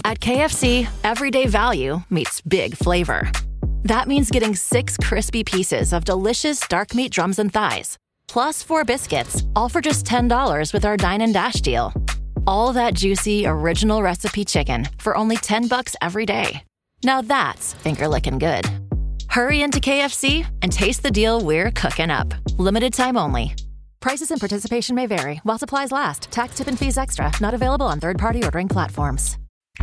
At KFC, everyday value meets big flavor. That means getting 6 crispy pieces of delicious dark meat drums and thighs, plus 4 biscuits, all for just $10 with our Dine and Dash deal. All that juicy, original recipe chicken for only $10 every day. Now that's finger-licking good. Hurry into KFC and taste the deal we're cooking up. Limited time only. Prices and participation may vary while supplies last. Tax, tip, and fees extra. Not available on third-party ordering platforms.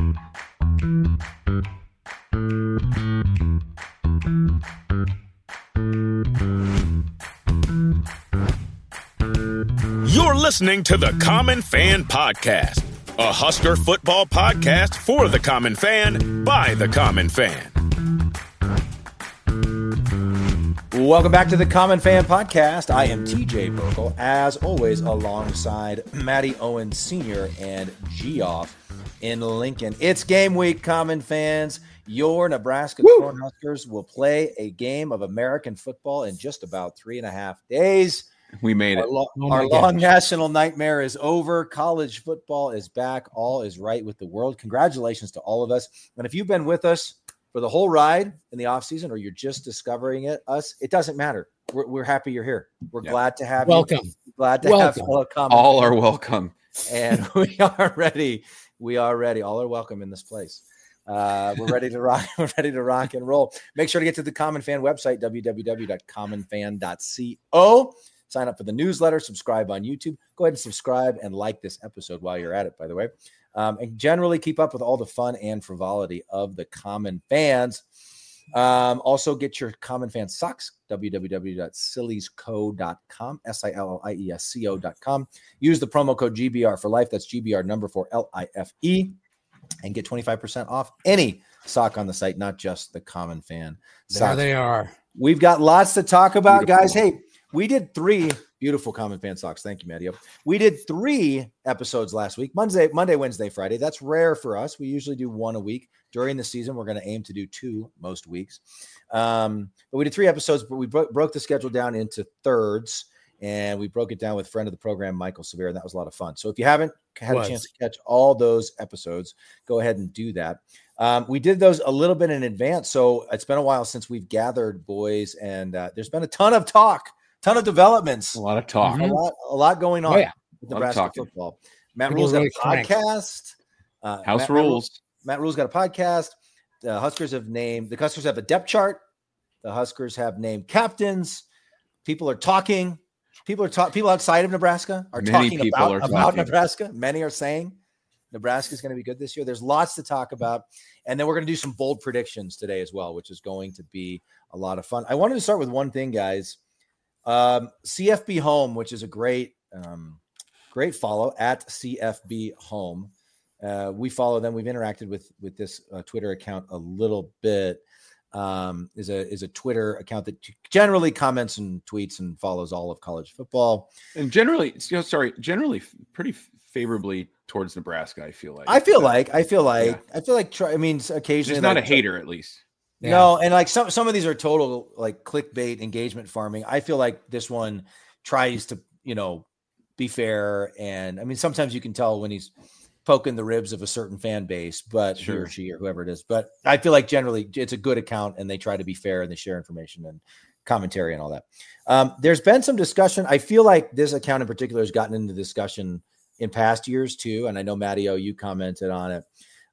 You're listening to the Common Fan Podcast, a Husker football podcast for the common fan, by the common fan. Welcome back to the Common Fan Podcast. I am TJ Burkle, as always, alongside Matty Owens Sr. and Geoff in Lincoln. It's game week, Common fans. Your Nebraska Cornhuskers will play a game of American football in just about 3.5 days. We made it. Our long national nightmare is over. College football is back. All is right with the world. Congratulations to all of us. And if you've been with us for the whole ride in the offseason, or you're just discovering it doesn't matter. We're happy you're here. We're glad to have you. Glad to have fellow Common. All are welcome. And we are ready. We are ready. All are welcome in this place. We're ready to rock. We're ready to rock and roll. Make sure to get to the Common Fan website, www.commonfan.co. Sign up for the newsletter, subscribe on YouTube. Go ahead and subscribe and like this episode while you're at it, by the way. And generally keep up with all the fun and frivolity of the Common Fans. Also get your Common Fan socks, www.silliesco.com, SILLIESCO.com. Use the promo code GBR for life. That's GBR number 4 LIFE, and get 25% off any sock on the site, not just the Common Fan socks. There they are. We've got lots to talk about, guys. Hey, we did 3 beautiful Common Fan socks. Thank you, Matty. We did 3 episodes last week, Monday, Wednesday, Friday. That's rare for us. We usually do 1 a week. During the season, we're going to aim to do 2 most weeks. But we did 3 episodes, but we broke the schedule down into thirds, and we broke it down with friend of the program, Michael Severe, and that was a lot of fun. So if you haven't had a chance to catch all those episodes, go ahead and do that. We did those a little bit in advance, so it's been a while since we've gathered, boys, and there's been a ton of talk. Ton of developments. A lot of talk. A lot going on with Nebraska football. Matt Rule's got a podcast. House Rules. Matt Rule's got a podcast. The Huskers have a depth chart. The Huskers have named captains. People are talking. People outside of Nebraska are talking about Nebraska. Many are saying Nebraska is going to be good this year. There's lots to talk about. And then we're going to do some bold predictions today as well, which is going to be a lot of fun. I wanted to start with one thing, guys. CFB Home, which is a great follow at CFB Home. We follow them. We've interacted with this Twitter account a little bit. Is a Twitter account that generally comments and tweets and follows all of college football, and generally pretty favorably towards Nebraska. I feel like. Occasionally, he's not a hater, at least. Yeah. No, and like some of these are total like clickbait engagement farming. I feel like this one tries to, be fair. And I mean, sometimes you can tell when he's poking the ribs of a certain fan base, but he or she or whoever it is. But I feel like generally it's a good account and they try to be fair and they share information and commentary and all that. There's been some discussion. I feel like this account in particular has gotten into discussion in past years too. And I know Matty-O, you commented on it.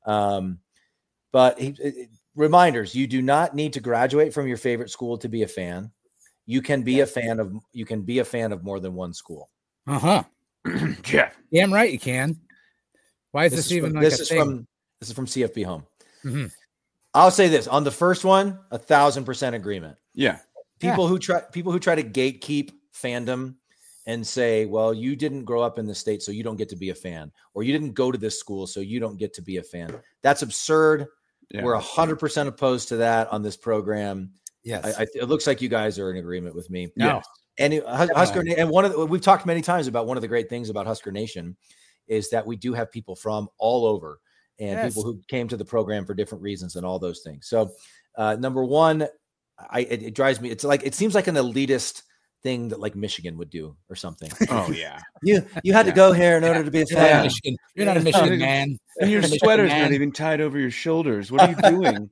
But reminders, you do not need to graduate from your favorite school to be a fan. You can be a fan of more than one school. Yeah. Damn right you can. Why is this even like this is from CFB Home. Mm-hmm. I'll say this on the first one, 1,000% agreement. Yeah. People who try to gatekeep fandom and say, well, you didn't grow up in the state, so you don't get to be a fan, or you didn't go to this school, so you don't get to be a fan. That's absurd. Yeah. We're 100% opposed to that on this program. Yes. It looks like you guys are in agreement with me. No. And Husker, and we've talked many times about one of the great things about Husker Nation is that we do have people from all over and people who came to the program for different reasons and all those things. So number one, it drives me. It's like, it seems like an elitist thing that like Michigan would do or something. Oh yeah. You had to go here in order to be a fan. You're not a Michigan man. And your sweater's not even tied over your shoulders. What are you doing?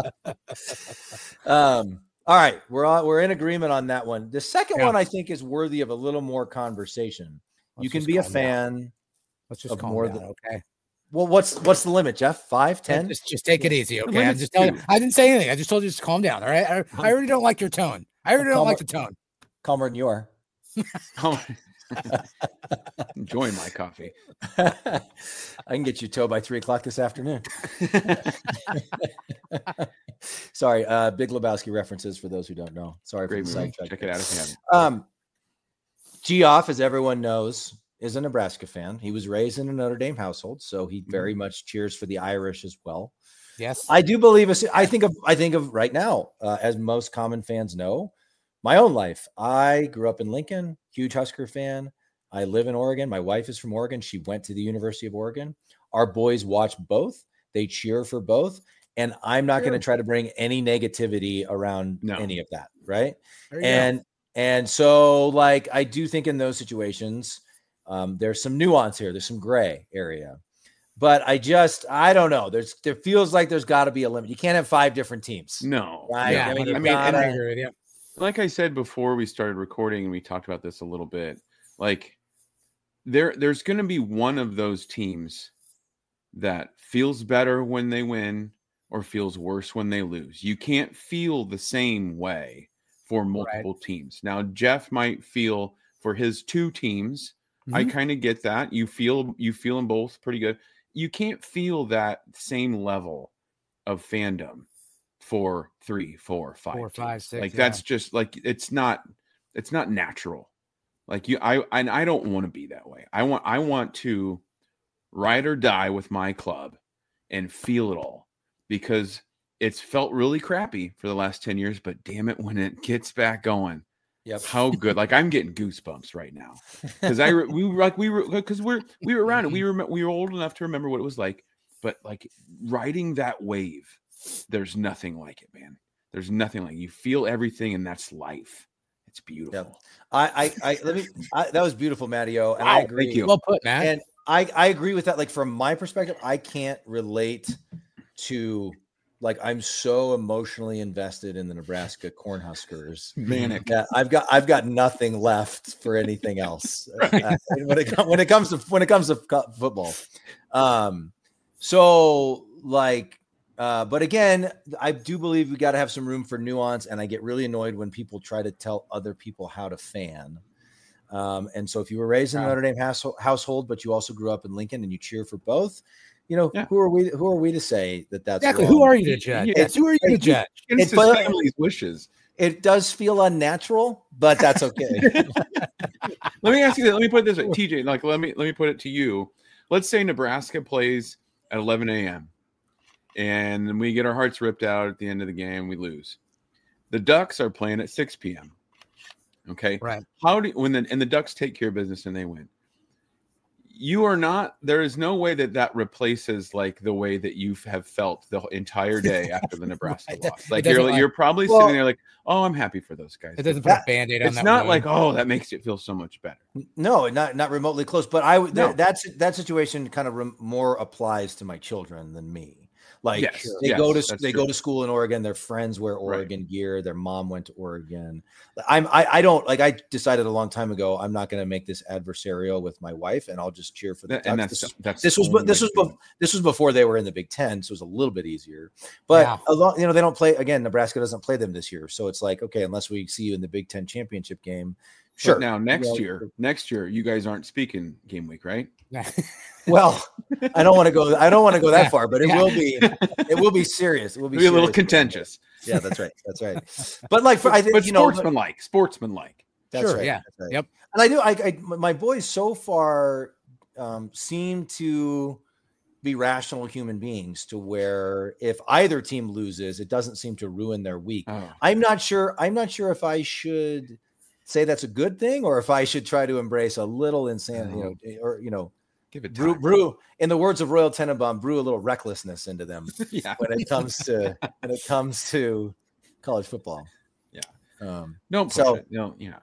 All right. We're in agreement on that one. The second one I think is worthy of a little more conversation. You can be a fan. Let's just calm down, okay? Well, what's the limit, Jeff? 5, 10? Just take it easy, okay? I'm just telling you. I didn't say anything. I just told you to calm down, all right? I already don't like your tone. I already don't like the tone. Calmer than you are. Enjoying my coffee. I can get you towed by 3:00 this afternoon. Sorry, Big Lebowski references for those who don't know. Sorry for the sidetrack. Check it out if you haven't. Geoff, as everyone knows, is a Nebraska fan. He was raised in a Notre Dame household, so he very much cheers for the Irish as well. Yes, I do believe. I think of right now, as most common fans know, my own life. I grew up in Lincoln, huge Husker fan. I live in Oregon. My wife is from Oregon. She went to the University of Oregon. Our boys watch both. They cheer for both. And I'm not going to try to bring any negativity around any of that. Right. And so like, I do think in those situations, there's some nuance here. There's some gray area, but I don't know. There feels like there's gotta be a limit. You can't have 5 different teams. No. Right? Yeah. I agree with you. Like I said before we started recording, and we talked about this a little bit, like there's going to be one of those teams that feels better when they win or feels worse when they lose. You can't feel the same way for multiple teams. Now, Jeff might feel for his 2 teams. I kind of get that. You feel them both pretty good. You can't feel that same level of fandom for 3, 4, 5, 6. Like that's just like it's not natural. Like I don't want to be that way. I want to ride or die with my club and feel it all, because it's felt really crappy for the last 10 years, but damn it, when it gets back going, how good! Like I'm getting goosebumps right now because we were around it. We were old enough to remember what it was like, but like riding that wave. There's nothing like it, man. There's nothing like it. You feel everything, and that's life. It's beautiful. Yeah. That was beautiful, Matteo, and I agree. Thank you. Well put, Matt. And I agree with that. Like from my perspective, I can't relate to like I'm so emotionally invested in the Nebraska Cornhuskers. Manic. Yeah, I've got nothing left for anything else when it comes to football. So like. But again, I do believe we got to have some room for nuance, and I get really annoyed when people try to tell other people how to fan. And so if you were raised in a Notre Dame household, but you also grew up in Lincoln and you cheer for both, who are we to say that's exactly wrong? Who are you to judge? Yes, who are you to judge? It's his family's wishes. It does feel unnatural, but that's okay. Let me ask you this. Let me put it this way, TJ. Like, let me put it to you. Let's say Nebraska plays at 11 a.m. and we get our hearts ripped out at the end of the game. We lose. The Ducks are playing at 6 p.m. Okay, right? When the Ducks take care of business and they win? You are not. There is no way that replaces like the way that you have felt the entire day after the Nebraska loss. Like you're probably sitting there like, oh, I'm happy for those guys. It doesn't put a Band-Aid on that. It's not like, oh, that makes it feel so much better. No, not remotely close. But that situation kind of more applies to my children than me. Like they go to school in Oregon. Their friends wear Oregon gear. Their mom went to Oregon. I don't like. I decided a long time ago I'm not going to make this adversarial with my wife, and I'll just cheer for the Ducks. And this was before they were in the Big Ten, so it was a little bit easier. But they don't play again. Nebraska doesn't play them this year, so it's like okay, unless we see you in the Big Ten championship game. Sure. But now next year, you guys aren't speaking game week, right? Well, I don't want to go that far, but it will be serious. It will be a little contentious. Yeah, that's right. But like, I think sportsmanlike. That's right. Yeah. That's right. Yep. And I do. My boys so far seem to be rational human beings to where if either team loses, it doesn't seem to ruin their week. Oh. I'm not sure if I should say that's a good thing or if I should try to embrace a little insanity, give it time. Brew, in the words of Royal Tenenbaum, brew a little recklessness into them when it comes to college football. Yeah.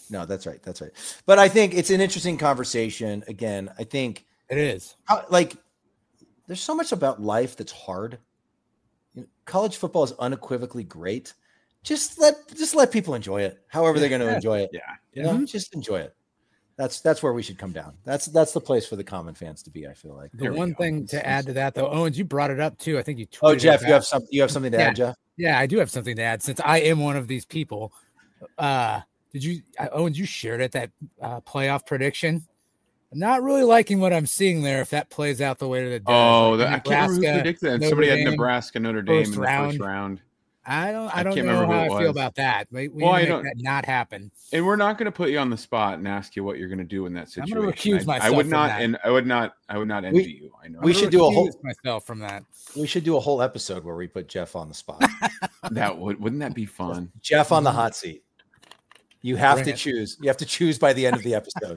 No, that's right. That's right. But I think it's an interesting conversation. Again, I think it is. Like, there's so much about life that's hard. College football is unequivocally great. Just let people enjoy it, however they're going to enjoy it. Yeah. Just enjoy it. That's where we should come down. That's the place for the common fans to be. I feel like the one thing to add to that, though, Owens, you brought it up too. I think you. Oh, Jeff, you have something to add, Jeff? Yeah, I do have something to add since I am one of these people. Did you, Owens? You shared it, that playoff prediction. I'm not really liking what I'm seeing there. If that plays out the way that it does. Oh, I can't remember who predicted that. Somebody had Nebraska, Notre Dame in the first round. I don't know how I feel about that. We make that not happen. And we're not going to put you on the spot and ask you what you're going to do in that situation. I'm going to recuse myself. I would not, and I would not envy you. I know. We should do a whole myself from that. We should do a whole episode where we put Jeff on the spot. Wouldn't that be fun? Jeff on the hot seat. You have to choose. You have to choose by the end of the episode.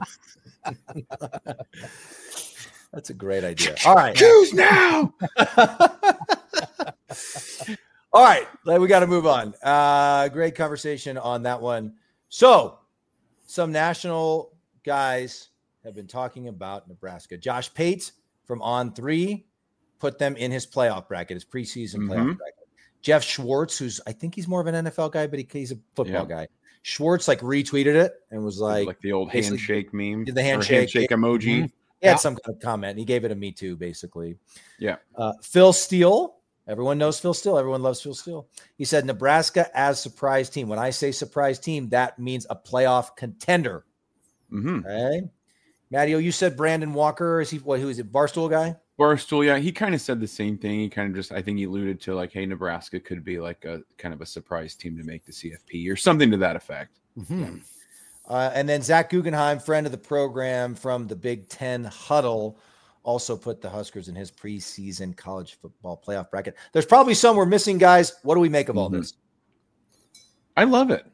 That's a great idea. All right. Choose now. All right. We got to move on. Great conversation on that one. So, some national guys have been talking about Nebraska. Josh Pate from On3 put them in his playoff bracket, his preseason playoff bracket. Jeff Schwartz, I think he's more of an NFL guy, but he's a football guy. Schwartz retweeted it and was like the old handshake meme, the handshake emoji. Mm-hmm. He had some kind of comment. And he gave it a me too, basically. Yeah. Phil Steele. Everyone knows Phil Steele. Everyone loves Phil Steele. He said Nebraska as surprise team. When I say surprise team, that means a playoff contender. Mm-hmm. Okay. Matteo, you said Brandon Walker. Is he who is it? Barstool guy? Barstool, yeah. He kind of said the same thing. He kind of I think he alluded to hey, Nebraska could be like a kind of a surprise team to make the CFP or something to that effect. Mm-hmm. And then Zach Guggenheim, friend of the program from the Big Ten Huddle, also put the Huskers in his preseason college football playoff bracket. There's probably some we're missing, guys. What do we make of all this? I love it.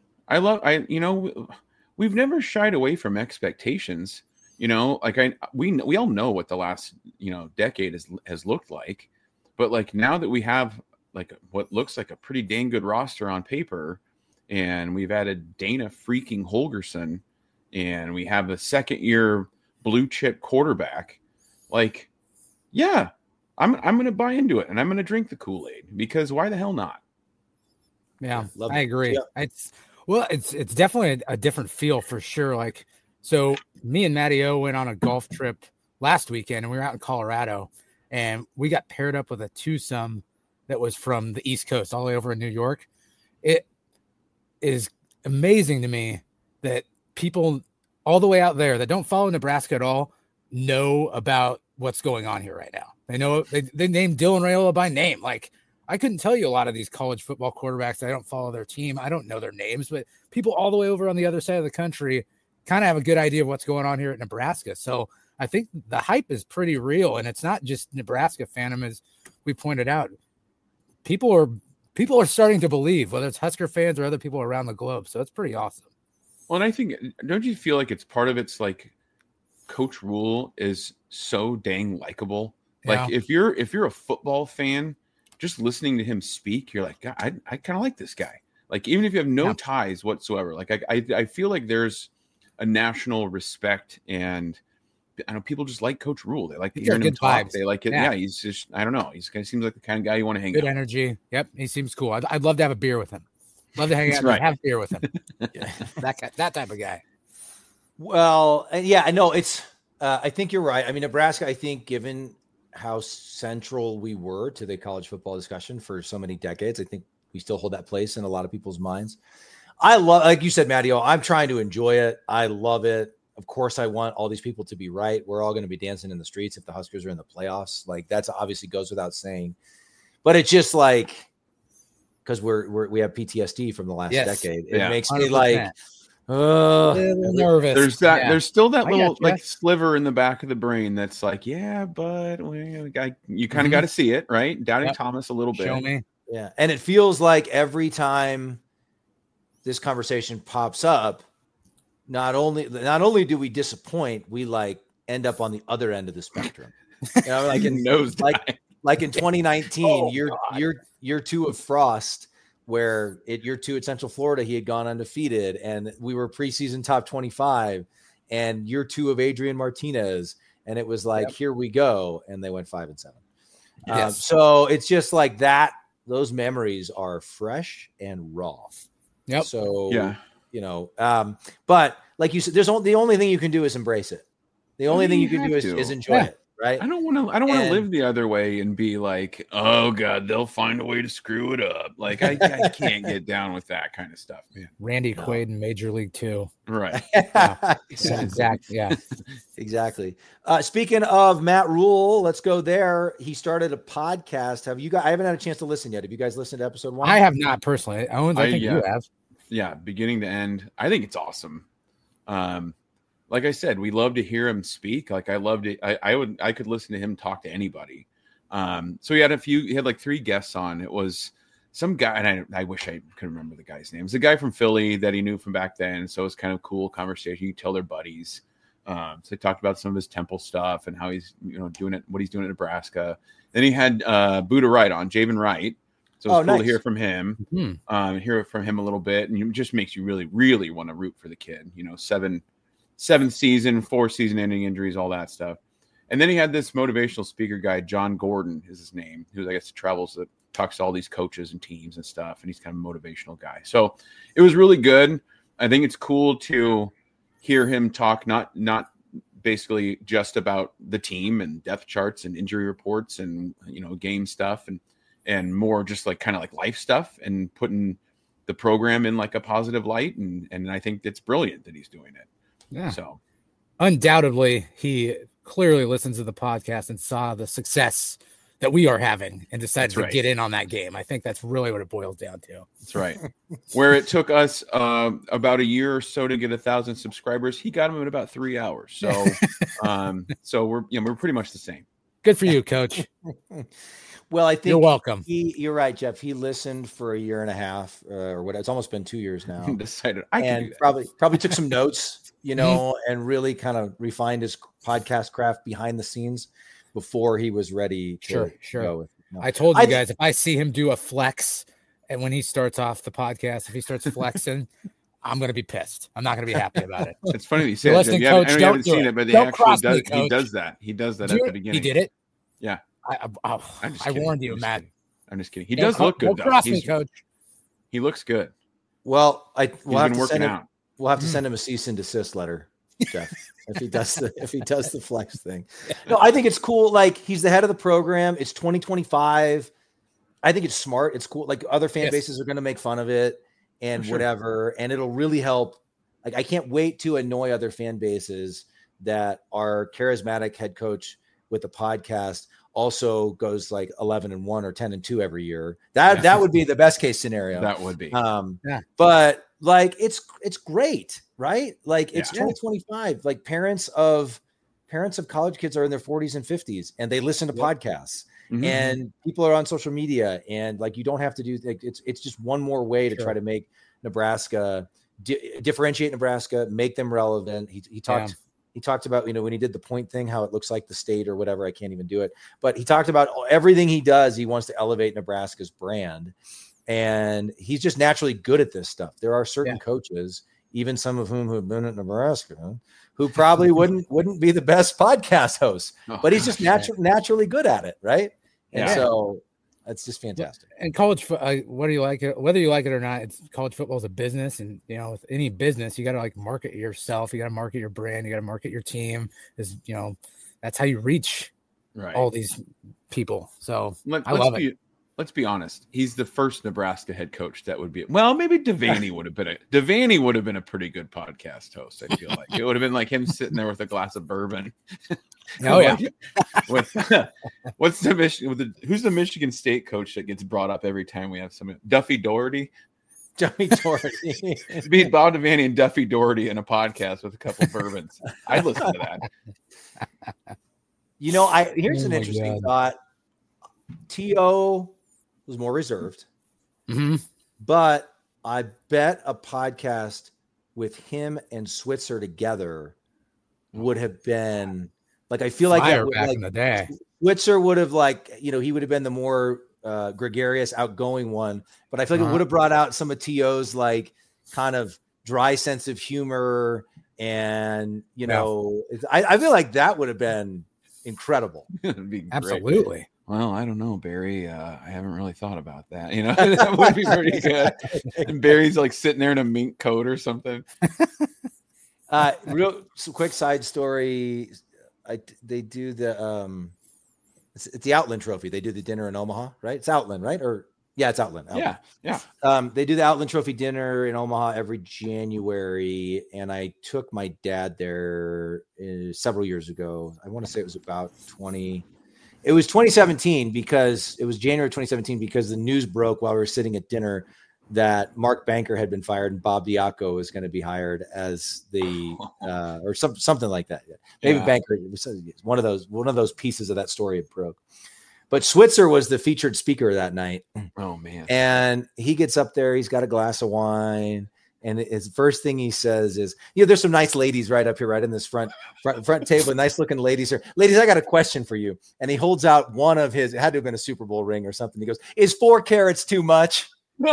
We've never shied away from expectations. We all know what the last decade has looked like, but now that we have what looks like a pretty dang good roster on paper, and we've added Dana freaking Holgerson, and we have a second-year blue chip quarterback. I'm going to buy into it, and I'm going to drink the Kool-Aid because why the hell not? Yeah, I agree. Yeah. It's definitely a different feel for sure. So me and Matty O went on a golf trip last weekend, and we were out in Colorado, and we got paired up with a twosome that was from the East Coast all the way over in New York. It is amazing to me that people all the way out there that don't follow Nebraska at all know about what's going on here right now. They know they named Dylan Raiola by name. I couldn't tell you a lot of these college football quarterbacks. I don't follow their team. I don't know their names, but people all the way over on the other side of the country kind of have a good idea of what's going on here at Nebraska. So I think the hype is pretty real, and it's not just Nebraska fandom, as we pointed out. People are starting to believe, whether it's Husker fans or other people around the globe. So it's pretty awesome. Well, and I think, don't you feel like it's part of it's Coach Rule is so dang likable. Yeah. If you're a football fan, just listening to him speak, you're God, I kind of like this guy. Even if you have no ties whatsoever, I feel like there's a national respect, and I know people just like Coach Rule. They like to hear him talk. They like it. Yeah, he's just, I don't know. He's kind of seems like the kind of guy you want to hang out. Good energy. Yep, he seems cool. I'd love to have a beer with him. Love to hang out and have a beer with him. That type of guy. Well, yeah, I know it's. I think you're right. I mean, Nebraska, I think, given how central we were to the college football discussion for so many decades, I think we still hold that place in a lot of people's minds. I love, like you said, Matteo, I'm trying to enjoy it. I love it. Of course, I want all these people to be right. We're all going to be dancing in the streets if the Huskers are in the playoffs. That's obviously goes without saying. But it's just because we have PTSD from the last decade. It makes 100%. Me nervous. There's that. Yeah. There's still that little sliver in the back of the brain that's but you kind of got to see it, right? Doubting Thomas a little bit. Show me. Yeah, and it feels like every time this conversation pops up, not only do we disappoint, we end up on the other end of the spectrum. In 2019, year two of Frost, where year 2 at Central Florida, he had gone undefeated and we were preseason top 25, and year 2 of Adrian Martinez. And it was like, here we go. And they went 5-7. Yes. So it's just like that. Those memories are fresh and raw. Yep. So, but like you said, the only thing you can do is embrace it. The only thing you can do is enjoy it. Right. I don't want to live the other way and be like, oh God, they'll find a way to screw it up. Like I can't get down with that kind of stuff, man. Randy Quaid in Major League 2. Right. Yeah. Exactly. Yeah. Exactly. Speaking of Matt Rule, let's go there. He started a podcast. Have you guys? I haven't had a chance to listen yet. Have you guys listened to episode 1? I have not personally. Owens, I think you have. Yeah, beginning to end. I think it's awesome. Like I said, we love to hear him speak. Like I loved it. I could listen to him talk to anybody. So he had like 3 guests on. It was some guy, and I wish I could remember the guy's name. It's a guy from Philly that he knew from back then. So it's kind of cool conversation. You tell their buddies. So they talked about some of his Temple stuff and how he's, doing it, what he's doing at Nebraska. Then he had Buddha Wright on, Javen Wright. So it's cool to hear from him, hear from him a little bit. And it just makes you really, really want to root for the kid. 7th season, 4 season-ending injuries, all that stuff. And then he had this motivational speaker guy, John Gordon is his name, who I guess travels, talks to all these coaches and teams and stuff, and he's kind of a motivational guy. So it was really good. I think it's cool to hear him talk, not basically just about the team and depth charts and injury reports and game stuff and more just like kind of like life stuff and putting the program in like a positive light. And I think it's brilliant that he's doing it. Yeah. So undoubtedly he clearly listens to the podcast and saw the success that we are having and decided to get in on that game. I think that's really what it boils down to. That's right. Where it took us about a year or so to get 1,000 subscribers, he got them in about 3 hours. So, so we're pretty much the same. Good for you, Coach. Well, I think you're welcome. You're right, Jeff. He listened for a year and a half or what? It's almost been 2 years now. Decided probably took some notes, and really kind of refined his podcast craft behind the scenes before he was ready to go with. I told you guys, if I see him do a flex and when he starts off the podcast, if he starts flexing, I'm going to be pissed. I'm not going to be happy about it. It's funny that you said it. I haven't seen it, but he does that. He does that at the beginning. He did it? Yeah. I warned you, Matt. I'm just kidding. He does look good, though. Cross me, Coach. He looks good. Well, we'll have to send him a cease and desist letter, Jeff, if he does the flex thing. No, I think it's cool. Like, he's the head of the program. It's 2025. I think it's smart. It's cool. Like, other fan bases are going to make fun of it and whatever, and it'll really help. Like, I can't wait to annoy other fan bases that our charismatic head coach with the podcast also goes like 11-1 or 10-2 every year. That would be the best case scenario. That would be. But like, it's great, right? Like, it's 2025. Like, parents of college kids are in their 40s and 50s and they listen to podcasts. Mm-hmm. And people are on social media, and like, you don't have to do it's just one more way to try to make Nebraska differentiate Nebraska, make them relevant. He talked about, when he did the point thing, how it looks like the state or whatever. I can't even do it, but he talked about everything he does. He wants to elevate Nebraska's brand, and he's just naturally good at this stuff. There are certain coaches, even some of whom who have been at Nebraska, who probably wouldn't be the best podcast hosts, but he's just naturally good at it. Right. And so that's just fantastic. And college, whether you like it or not, college football is a business, and with any business, you got to like market yourself, you got to market your brand, you got to market your team. That's how you reach all these people. So I love it. Let's be honest. He's the first Nebraska head coach that would be. Well, maybe Devaney would have been a pretty good podcast host. I feel like it would have been like him sitting there with a glass of bourbon. Oh yeah. Who's the Michigan State coach that gets brought up every time we have something? Duffy Doherty. Duffy Doherty. Beat Bob Devaney and Duffy Doherty in a podcast with a couple bourbons. I'd listen to that. Here's an interesting thought. T.O. was more reserved, but I bet a podcast with him and Switzer together would have been like, I feel like back in the day. Switzer would have he would have been the more gregarious, outgoing one, but I feel like it would have brought out some of T.O.'s like kind of dry sense of humor. And, I feel like that would have been incredible. It'd be absolutely. Great. Well, I don't know, Barry. I haven't really thought about that. That would be pretty good. And Barry's like sitting there in a mink coat or something. Real quick side story. They do the it's the Outland Trophy. They do the dinner in Omaha, right? It's Outland, right? It's Outland. Yeah. They do the Outland Trophy dinner in Omaha every January, and I took my dad there several years ago. I want to say it was about 2017 because it was January 2017 because the news broke while we were sitting at dinner that Mark Banker had been fired and Bob Diaco was going to be hired as the or something like that. Maybe Banker was one of those pieces of that story it broke. But Switzer was the featured speaker that night. Oh man. And he gets up there, he's got a glass of wine, and his first thing he says is, there's some nice ladies right up here, right in this front table, nice looking ladies here. Ladies, I got a question for you. And he holds out one of his, it had to have been a Super Bowl ring or something. He goes, is 4 carats too much?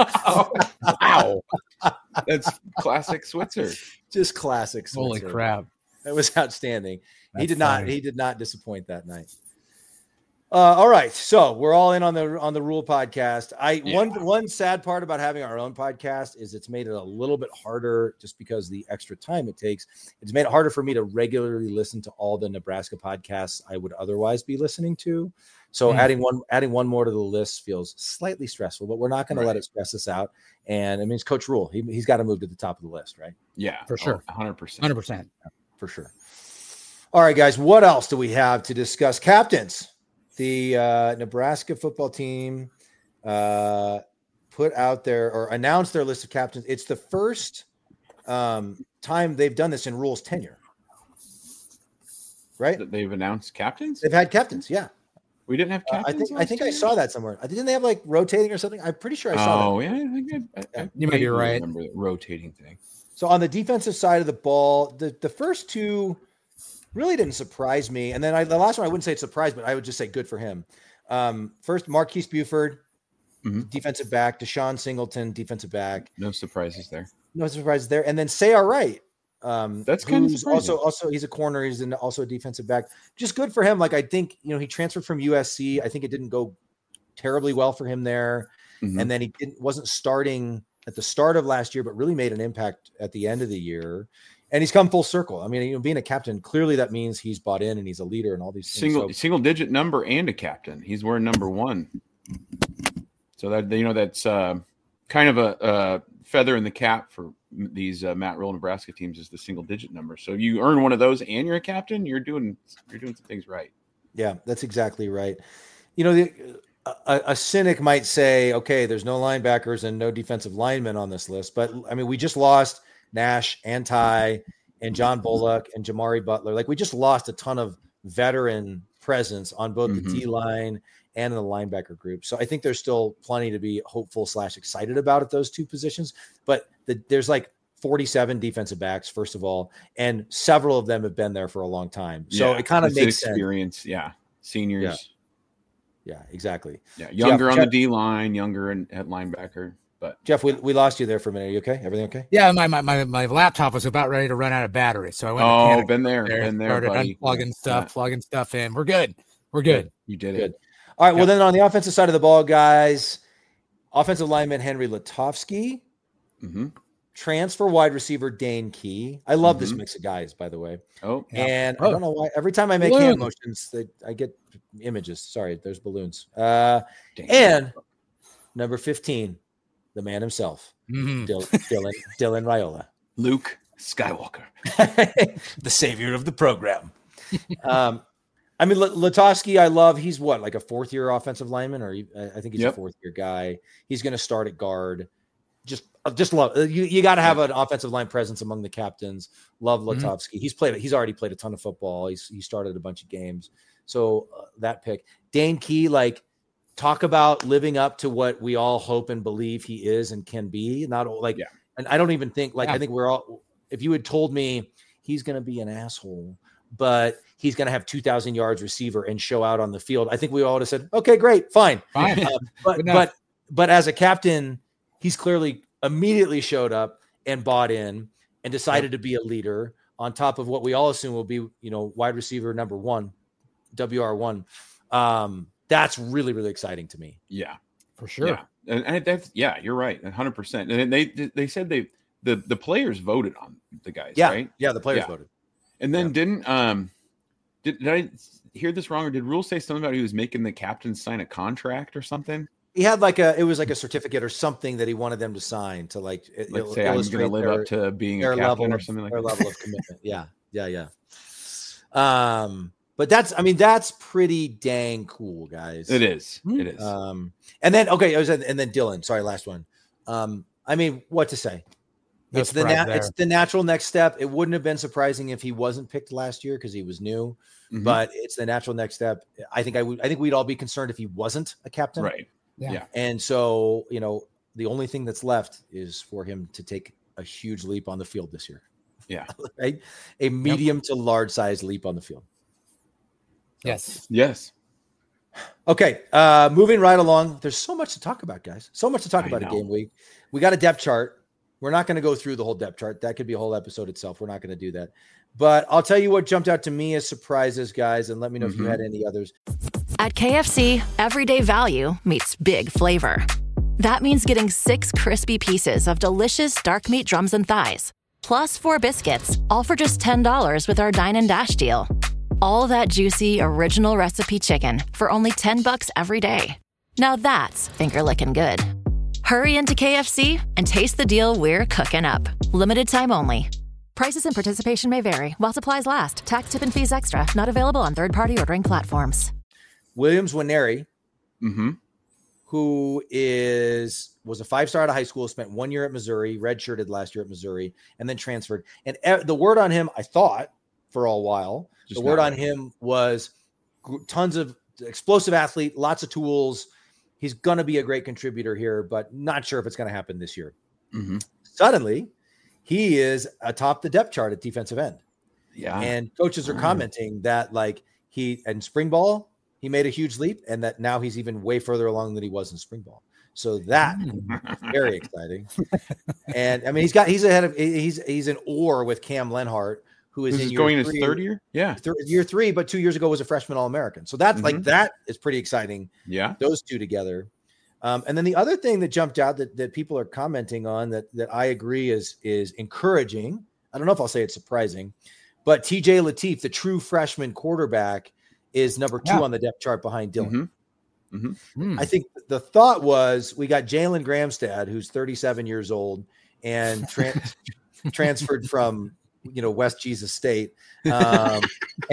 Wow. That's classic Switzer. Just classic Switzer. Holy crap. That was outstanding. That's he did not disappoint that night. All right, so we're all in on the Rule podcast. One sad part about having our own podcast is it's made it a little bit harder just because the extra time it takes. It's made it harder for me to regularly listen to all the Nebraska podcasts I would otherwise be listening to. So adding one more to the list feels slightly stressful, but we're not going to let it stress us out. And it means Coach Rule, he's got to move to the top of the list, right? Yeah, for sure, 100%, 100%, for sure. All right, guys, what else do we have to discuss? Captains. The Nebraska football team put out or announced their list of captains. It's the first time they've done this in Rule's tenure, right? They've announced captains? They've had captains, yeah. We didn't have captains? I think I saw that somewhere. Didn't they have like rotating or something? I'm pretty sure I saw that. Oh, yeah. You might be right. I remember the rotating thing. So on the defensive side of the ball, the first two really didn't surprise me. And then the last one, I wouldn't say it's surprised, but I would just say good for him. First, Marquise Buford, defensive back. Deshaun Singleton, defensive back. No surprises there. No surprises there. And then Sayar Wright. That's kind of surprising. Also he's a corner. He's also a defensive back. Just good for him. Like I think, he transferred from USC. I think it didn't go terribly well for him there. And then he wasn't starting at the start of last year, but really made an impact at the end of the year. And he's come full circle. I mean, being a captain, clearly that means he's bought in and he's a leader and all these things. Single digit number and a captain. He's wearing number 1. So that, that's kind of a feather in the cap for these Matt Rule Nebraska teams is the single digit number. So you earn one of those and you're a captain, you're doing some things right. Yeah, that's exactly right. A cynic might say, okay, there's no linebackers and no defensive linemen on this list. But I mean, we just lost Nash and Ty and John Bullock and Jamari Butler. Like we just lost a ton of veteran presence on both the D line and in the linebacker group. So I think there's still plenty to be hopeful / excited about at those two positions. But there's like 47 defensive backs, first of all, and several of them have been there for a long time. So it kind of makes experience. Sense. Yeah. Seniors. Yeah, exactly. Yeah. Younger on the D line, younger at linebacker. But Jeff, we lost you there for a minute. Are you okay? Everything okay? Yeah, my laptop was about ready to run out of battery, so I went. Been there, started buddy. Plugging stuff in. We're good. You did good. it. All right. Well, then on the offensive side of the ball, guys, offensive lineman Henry Lutovsky, transfer wide receiver Dane Key. I love this mix of guys, by the way. Oh, and I don't know why. Every time I make hand motions, I get images. Sorry, there's balloons. And number 15. The man himself, Dylan Raiola. Luke Skywalker. The savior of the program. I mean, Lutovsky, I love. He's what, like a 4th-year offensive lineman? Or I think he's a 4th-year guy. He's going to start at guard. Just love. You got to have an offensive line presence among the captains. Love Lutovsky. He's already played a ton of football. He started a bunch of games. So that pick. Dane Key, talk about living up to what we all hope and believe he is and can be. And I don't even think I think we're all, if you had told me he's going to be an asshole but he's going to have 2,000 yards receiver and show out on the field. I think we all would have said, okay, great, fine. But as a captain, he's clearly immediately showed up and bought in and decided to be a leader on top of what we all assume will be, wide receiver number 1, WR1. That's really, really exciting to me. Yeah, for sure. Yeah. And that's, you're right. 100%. And they said the players voted on the guys, right? Yeah. The players voted. And then did I hear this wrong, or did Rule say something about he was making the captain sign a contract or something? He had it was like a certificate or something that he wanted them to sign to say I'm going to live up to being a captain or something like that. Their level of commitment. Yeah. But that's pretty dang cool, guys. It is. It is. And then Dylan. Sorry, last one. What to say? It's the natural next step. It wouldn't have been surprising if he wasn't picked last year because he was new, but it's the natural next step. I think we'd all be concerned if he wasn't a captain, right? Yeah. And so the only thing that's left is for him to take a huge leap on the field this year. Yeah, right. A medium to large size leap on the field. Yes. Okay. Moving right along. There's so much to talk about, guys. So much to talk about a game week. We got a depth chart. We're not going to go through the whole depth chart. That could be a whole episode itself. We're not going to do that. But I'll tell you what jumped out to me as surprises, guys, and let me know if you had any others. At KFC, everyday value meets big flavor. That means getting 6 crispy pieces of delicious dark meat drums and thighs, plus 4 biscuits, all for just $10 with our Dine and Dash deal. All that juicy, original recipe chicken for only $10 every day. Now that's finger-licking good. Hurry into KFC and taste the deal we're cooking up. Limited time only. Prices and participation may vary while supplies last. Tax, tip, and fees extra. Not available on third-party ordering platforms. Williams Nwaneri, who was a 5-star out of high school, spent 1 year at Missouri, redshirted last year at Missouri, and then transferred. And the word on him, I thought, for a while, the word on him was tons of explosive athlete, lots of tools. He's going to be a great contributor here, but not sure if it's going to happen this year. Suddenly, he is atop the depth chart at defensive end. Yeah. And coaches are commenting that in spring ball, he made a huge leap, and that now he's even way further along than he was in spring ball. So that is very exciting. And he's ahead of, he's an oar with Cam Lenhart, who is going in his third year. Yeah. Year 3, but 2 years ago was a freshman All-American. So that's that is pretty exciting. Yeah. Those two together. And then the other thing that jumped out that people are commenting on that I agree is encouraging. I don't know if I'll say it's surprising, but TJ Lateef, the true freshman quarterback, is number 2 on the depth chart behind Dylan. I think the thought was we got Jalen Gramstad, who's 37 years old and transferred from West Jesus State. Jalen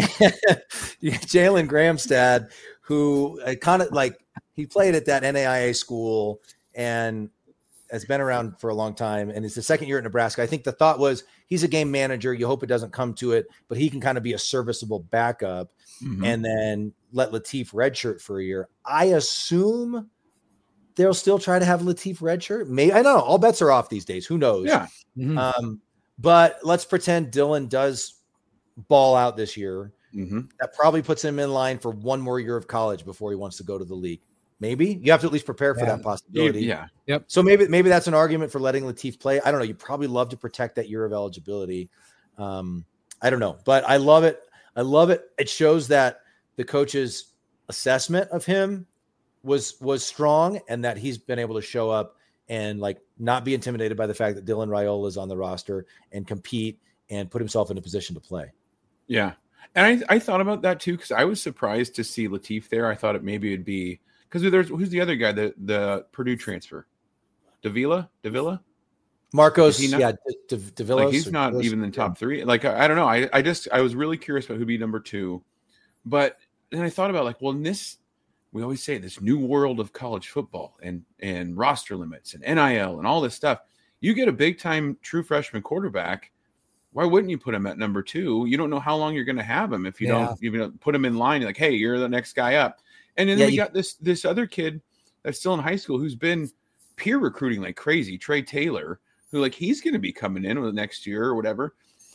Gramstad, who kind of he played at that NAIA school and has been around for a long time, and it's the second year at Nebraska. I think the thought was he's a game manager. You hope it doesn't come to it, but he can kind of be a serviceable backup and then let Lateef redshirt for a year. I assume they'll still try to have Lateef redshirt. Maybe, I don't know. All bets are off these days. Who knows? Yeah. But let's pretend Dylan does ball out this year. That probably puts him in line for one more year of college before he wants to go to the league. Maybe you have to at least prepare for that possibility. Yeah. Yep. So maybe that's an argument for letting Lateef play. I don't know. You probably love to protect that year of eligibility. I don't know, but I love it. I love it. It shows that the coach's assessment of him was strong, and that he's been able to show up and not be intimidated by the fact that Dylan Raiola is on the roster and compete and put himself in a position to play. Yeah. And I thought about that too, because I was surprised to see Lateef there. I thought maybe it'd be because who's the other guy, the Purdue transfer? Davila? Marcos, Davila. He's not even in the top 3. I don't know. I was really curious about who'd be number 2. But then I thought about we always say this new world of college football and roster limits and NIL and all this stuff. You get a big time true freshman quarterback. Why wouldn't you put him at number 2? You don't know how long you're going to have him if you don't even put him in line. Hey, you're the next guy up. And then we got this other kid that's still in high school who's been peer recruiting like crazy, Trey Taylor, who he's going to be coming in the next year or whatever.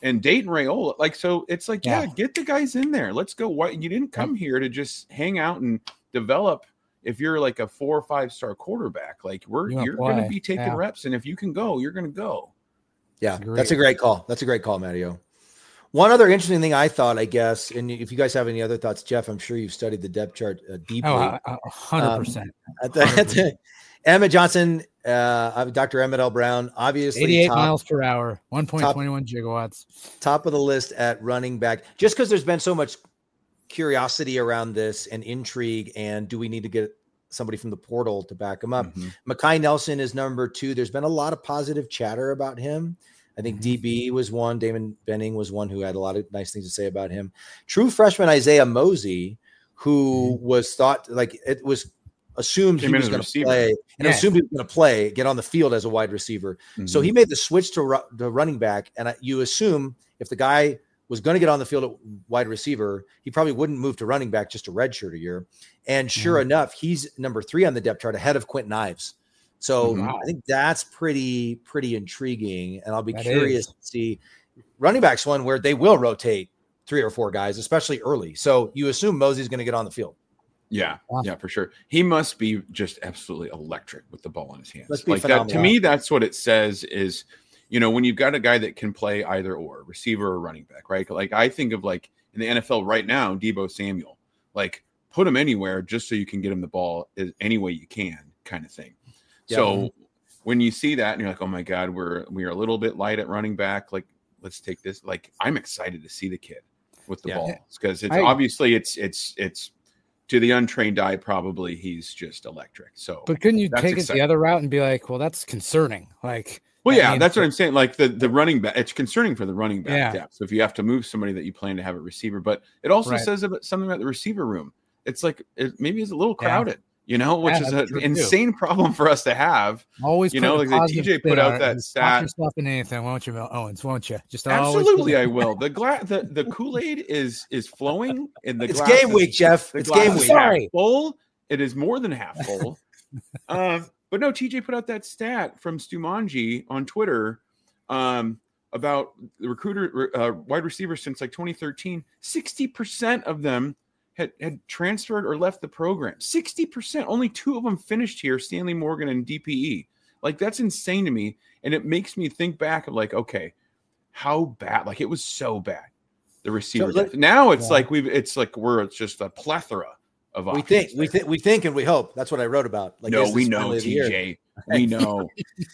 and Dayton Raiola. Like, so it's like, yeah, get the guys in there. Let's go. What, you didn't come here to just hang out and develop. If you're like a 4 or 5 star quarterback, like you're going to be taking reps. And if you can go, you're going to go. Yeah, that's a great call. That's a great call, Matteo. One other interesting thing I thought, I guess, and if you guys have any other thoughts, Jeff, I'm sure you've studied the depth chart deeply. 100%. Emmett Johnson, Dr. Emmett L. Brown, obviously 88 miles per hour, 1.21 gigawatts. Top of the list at running back. Just because there's been so much curiosity around this and intrigue, and do we need to get somebody from the portal to back him up? Mekhi Nelson is number 2. There's been a lot of positive chatter about him. I think DB was one. Damon Benning was one who had a lot of nice things to say about him. True freshman Isaiah Mosey, who was thought, like, it was assumed he was going to play, and assumed he was going to play, get on the field as a wide receiver. So he made the switch to the running back, and you assume if the guy was going to get on the field at wide receiver, he probably wouldn't move to running back just to redshirt a year. And sure enough, he's number 3 on the depth chart, ahead of Quentin Ives. So I think that's pretty intriguing, and I'll be curious to see running backs one where they will rotate 3 or 4 guys, especially early. So you assume Mosey's going to get on the field. Yeah, for sure. He must be just absolutely electric with the ball in his hands. Must be like that, to me, that's what it says is, you know, when you've got a guy that can play either or, receiver or running back, right? Like I think of, like, in the NFL right now, Deebo Samuel, like, put him anywhere just so you can get him the ball any way you can, kind of thing. Yeah. So when you see that and you're like, oh my God, we are a little bit light at running back. Like, let's take this. Like, I'm excited to see the kid with the ball, because it's obviously it's to the untrained eye, probably he's just electric. So, but couldn't you take it the other route and be like, well, that's concerning. Like, well, yeah, that's what I'm saying. Like the running back, it's concerning for the running back depth. So if you have to move somebody that you plan to have a receiver, but it also says about something about the receiver room. It's like, maybe it's a little crowded, you know, which is an insane problem for us to have. Always, you know, like the TJ put out that stat. Yourself in anything, won't you, Owens? Won't you? Just absolutely, I will. The Kool-Aid is flowing in the. It's game week, Jeff. It's game week. Sorry, full. It is more than half full. But no, TJ put out that stat from Stu Manji on Twitter about the recruiter wide receivers since like 2013. 60% of them had transferred or left the program. 60%. Only 2 of them finished here, Stanley Morgan and DPE. Like, that's insane to me. And it makes me think back of, like, okay, how bad? Like, it was so bad, the receiver. So now it's like it's just a plethora of options. We think and we hope. That's what I wrote about. Like, no, we know, TJ. We know.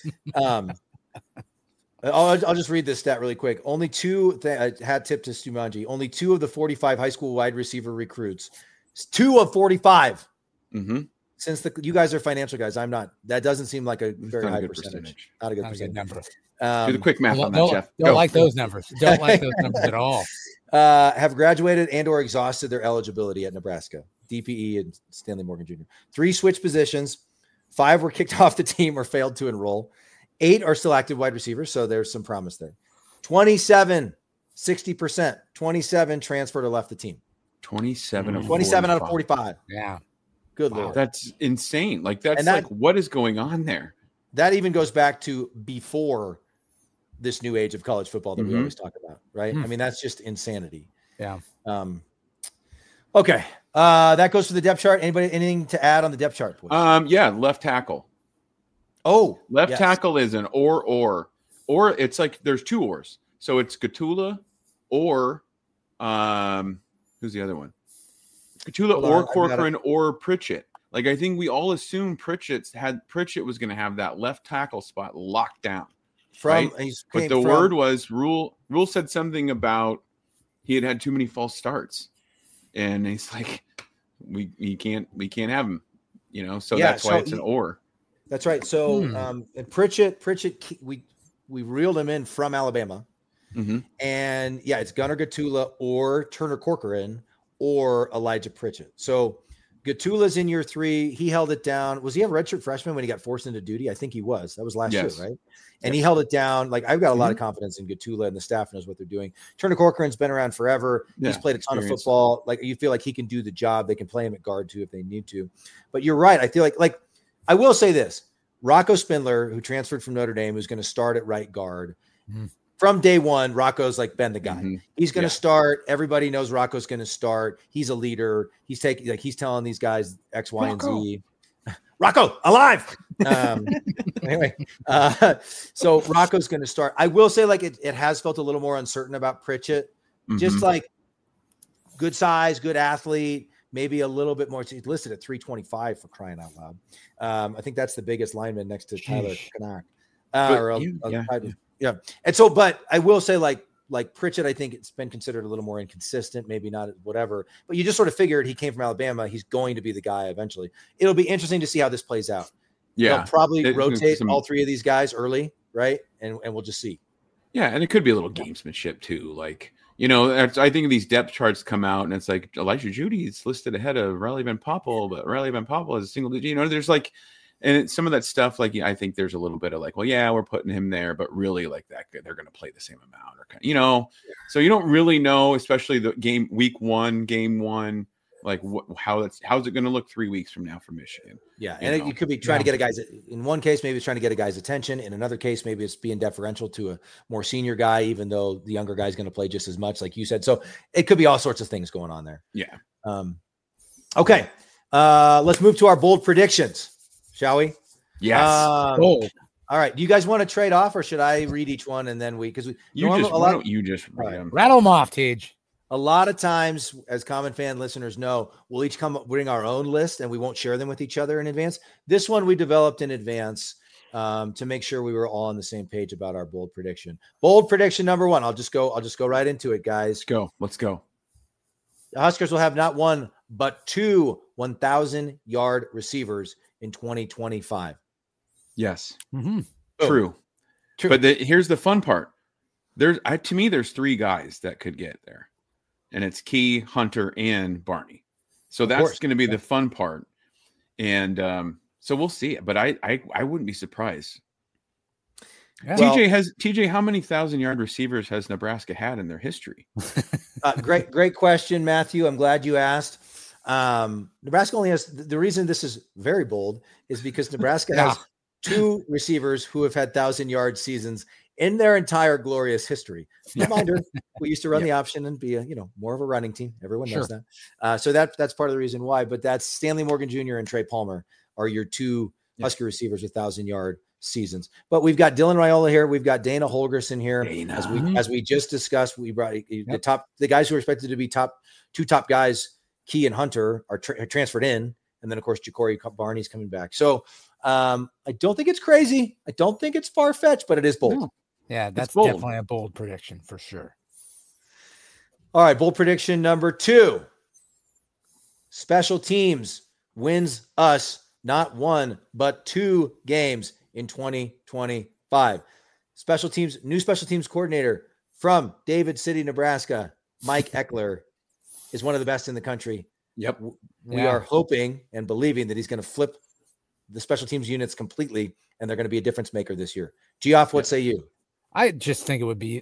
I'll just read this stat really quick. Only 2 hat tip to Stumanji. Only 2 of the 45 high school wide receiver recruits. 2 of 45. Since you guys are financial guys, I'm not. That doesn't seem like a very high percentage. Not a good percentage. Number. Do the quick math on that, Jeff. Don't like those numbers. Don't like those numbers at all. Have graduated and or exhausted their eligibility at Nebraska. DPE and Stanley Morgan Jr. 3 switch positions. 5 were kicked off the team or failed to enroll. 8 are still active wide receivers, so there's some promise there. 27, 60%. 27 transferred or left the team. 27 of 27 out of 45. Yeah. Good Lord. That's insane. Like, that's like, what is going on there? That even goes back to before this new age of college football that we always talk about, right? I mean, that's just insanity. Yeah. Okay. That goes for the depth chart. Anybody, anything to add on the depth chart, please? Yeah, left tackle. Oh, left tackle is an or it's like there's 2 ors. So it's Gatula or who's the other one? Gatula or Corcoran or Pritchett. Like, I think we all assumed Pritchett was going to have that left tackle spot locked down. But the word was Rule said something about he had too many false starts, and he's like, we can't have him, you know. So that's why it's an or. That's right. So and Pritchett, we reeled him in from Alabama, and it's Gunnar Gatula or Turner Corcoran or Elijah Pritchett. So Gatula's in year 3. He held it down. Was he a redshirt freshman when he got forced into duty? I think he was. That was last year, right? And he held it down. Like, I've got a lot of confidence in Gatula, and the staff knows what they're doing. Turner Corcoran's been around forever. He's played a ton of football. Like, you feel like he can do the job. They can play him at guard too if they need to. But you're right. I feel like I will say this. Rocco Spindler, who transferred from Notre Dame, who's going to start at right guard. from day one, Rocco's like been the guy. Mm-hmm. He's going to start. Everybody knows Rocco's going to start. He's a leader. He's he's telling these guys X, Y, and Z. Rocco, alive. Anyway, so Rocco's going to start. I will say, like, it has felt a little more uncertain about Pritchett. Just like good size, good athlete, maybe a little bit more. He's listed at 325 for crying out loud. I think that's the biggest lineman next to Tyler Canuck. Yeah. And so, but I will say, like Pritchett, I think it's been considered a little more inconsistent, maybe not whatever, but you just sort of figured he came from Alabama. He's going to be the guy eventually. It'll be interesting to see how this plays out. Yeah. They'll probably rotate all three of these guys early. Right. And we'll just see. Yeah. And it could be a little gamesmanship too. Like, I think these depth charts come out and it's like Elijah Judy is listed ahead of Riley Van Poppel, but Riley Van Poppel is a single digit, there's like, and some of that stuff, like, I think there's a little bit of like, well, yeah, we're putting him there, but really like that, they're going to play the same amount or so you don't really know, especially the game one, like how's it going to look 3 weeks from now for Michigan? Yeah. And you could be trying to get in one case, maybe it's trying to get a guy's attention. In another case, maybe it's being deferential to a more senior guy, even though the younger guy is going to play just as much, like you said. So it could be all sorts of things going on there. Yeah. Okay. Let's move to our bold predictions. Shall we? Yes. All right. Do you guys want to trade off, or should I read each one and then why don't you just read them? Rattle them off, Tej. A lot of times, as Common Fan listeners know, we'll each bring our own list, and we won't share them with each other in advance. This one we developed in advance to make sure we were all on the same page about our bold prediction. Bold prediction number one. I'll just go right into it, guys. Let's go. The Huskers will have not one but two 1,000-yard receivers in 2025. Yes. Mm-hmm. True. But here's the fun part. To me, there's three guys that could get there, and it's Key, Hunter, and Barney. So that's going to be the fun part. And so we'll see it, but I wouldn't be surprised. Yeah. TJ, how many 1,000-yard receivers has Nebraska had in their history? Great question, Matthew. I'm glad you asked. Nebraska only has, the reason this is very bold is because Nebraska has two receivers who have had 1,000-yard seasons in their entire glorious history. Reminder, we used to run the option and be more of a running team. Everyone knows that. So that's part of the reason why, but that's Stanley Morgan Jr. and Trey Palmer are your two Husker receivers with 1,000-yard seasons. But we've got Dylan Raiola here. We've got Dana Holgorsen here. As we just discussed, we brought the guys who are expected to be two top guys, Key and Hunter, are transferred in. And then, of course, Ja'Cory Barney's coming back. So I don't think it's crazy. I don't think it's far-fetched, but it is bold. No. Yeah, that's definitely a bold prediction for sure. All right, bold prediction number 2. Special teams wins us not one, but 2 games in 2025. New special teams coordinator from David City, Nebraska, Mike Eckler, is one of the best in the country. Yep. We are hoping and believing that he's going to flip the special teams units completely, and they're going to be a difference maker this year. Geoff, what say you? I just think it would be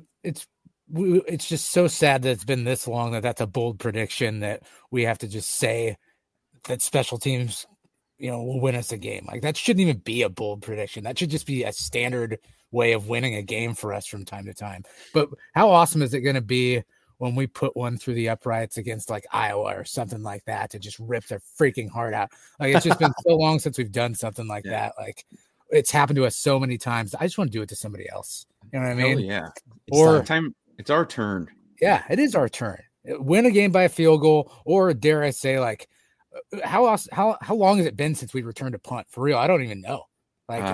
it's just so sad that it's been this long that's a bold prediction that we have to just say that special teams, will win us a game. Like, that shouldn't even be a bold prediction. That should just be a standard way of winning a game for us from time to time. But how awesome is it going to be when we put one through the uprights against like Iowa or something like that to just rip their freaking heart out? Like, it's just been so long since we've done something like that. Like, it's happened to us so many times. I just want to do it to somebody else. You know what I mean? Yeah. It's our turn. Yeah, it is our turn. Win a game by a field goal, or dare I say, like, how long has it been since we returned a punt? For real, I don't even know. Like,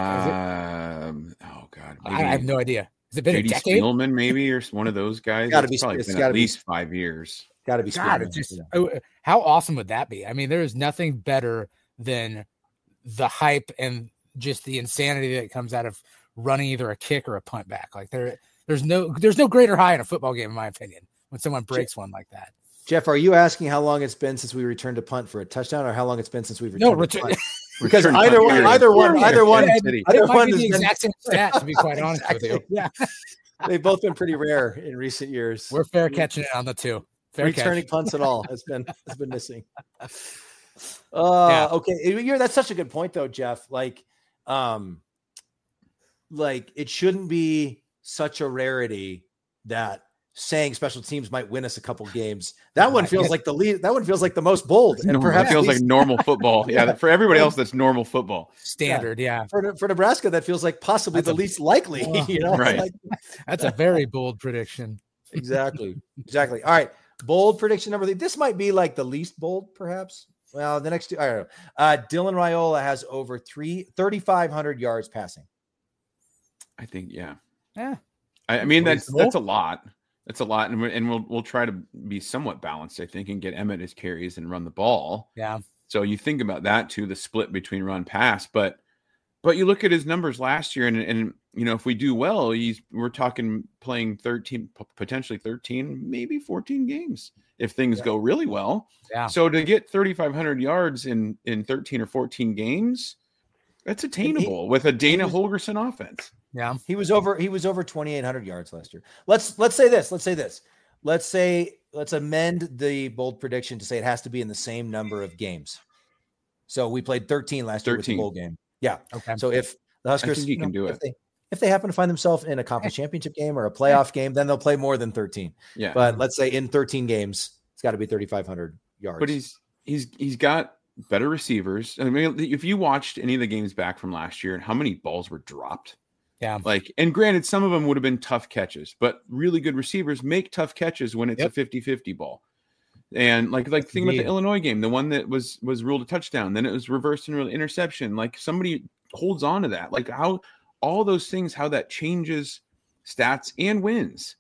oh God, I have no idea. Has it been a decade? Spielman, maybe, or one of those guys. It's been at least 5 years. Got to be. God, how awesome would that be? I mean, there is nothing better than the hype and just the insanity that comes out of running either a kick or a punt back. Like, there's no greater high in a football game, in my opinion, when someone breaks one like that. Jeff, are you asking how long it's been since we returned to punt for a touchdown, or how long it's been since we've returned to punt? Because either one is the exact same stat, to be quite honest with you. Yeah, they've both been pretty rare in recent years. We're fair catching it on the 2. Returning punts at all has been missing. Okay, that's such a good point, though, Jeff. Like it shouldn't be such a rarity that saying special teams might win us a couple games. That one feels like the lead. That one feels like the most bold, and perhaps feels like normal football. Yeah, for everybody else, that's normal football. Standard, yeah. For Nebraska, that feels like possibly the least likely. Right? Like, that's a very bold prediction. Exactly. All right, bold prediction number 3. This might be like the least bold, perhaps. Well, the next two. I don't know. Dylan Raiola has over 3,500 yards passing. I think, yeah. Yeah. I mean, that's a lot. It's a lot, and we'll try to be somewhat balanced, I think, and get Emmett his carries and run the ball. Yeah. So you think about that too, the split between run pass, but you look at his numbers last year, and if we do well, we're talking playing 13, potentially 13, maybe 14 games if things go really well. Yeah. So to get 3,500 yards in 13 or 14 games, that's attainable with a Dana Holgorsen offense. Yeah. He was over 2,800 yards last year. Let's say this. Let's amend the bold prediction to say it has to be in the same number of games. So we played 13 last year with the bowl game. Yeah. Okay. So if the Huskers can do it. If they happen to find themselves in a conference championship game or a playoff game, then they'll play more than 13. Yeah. But let's say in 13 games, it's got to be 3,500 yards. But he's got better receivers. I mean, if you watched any of the games back from last year and how many balls were dropped. Yeah. And granted, some of them would have been tough catches, but really good receivers make tough catches when it's a 50-50 ball. And think about the Illinois game, the one that was ruled a touchdown, then it was reversed and ruled interception. Like somebody holds on to that, like how all those things, how that changes stats and wins.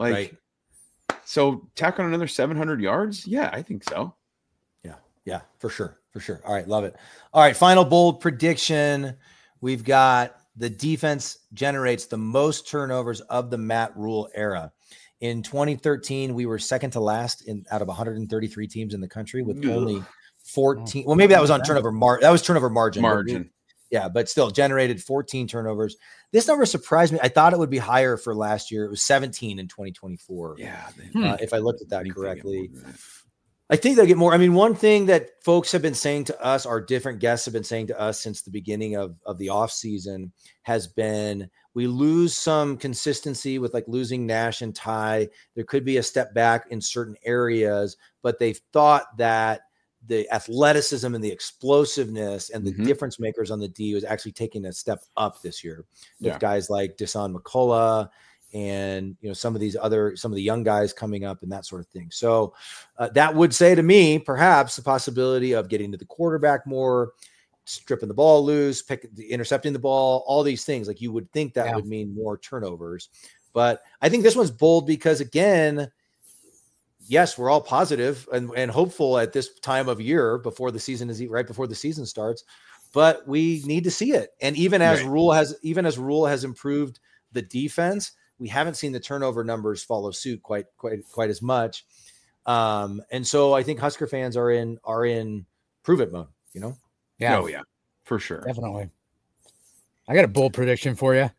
So tack on another 700 yards. Yeah, I think so. Yeah, for sure. All right. Love it. All right. Final bold prediction. We've got the defense generates the most turnovers of the Matt Rule era. In 2013, we were second to last out of 133 teams in the country with only 14. Well, maybe that was on turnover that was turnover margin. Yeah, but still generated 14 turnovers. This number surprised me. I thought it would be higher for last year. It was 17 in 2024. Yeah. If I looked at that correctly. I think they'll get more. I mean, one thing that folks have been saying to us, our different guests have been saying to us since the beginning of the off season has been, we lose some consistency with losing Nash and Ty. There could be a step back in certain areas, but they've thought that the athleticism and the explosiveness and the difference makers on the D was actually taking a step up this year with guys like Desan McCullough and some of the young guys coming up and that sort of thing. So that would say to me, perhaps the possibility of getting to the quarterback more, stripping the ball loose, intercepting the ball, all these things. Like you would think that would mean more turnovers. But I think this one's bold because, again, yes, we're all positive and hopeful at this time of year before the season right before the season starts, but we need to see it. And even as Rule has improved the defense, we haven't seen the turnover numbers follow suit quite as much. And so I think Husker fans are in prove it mode, Yeah. Oh yeah, for sure. Definitely. I got a bold prediction for you.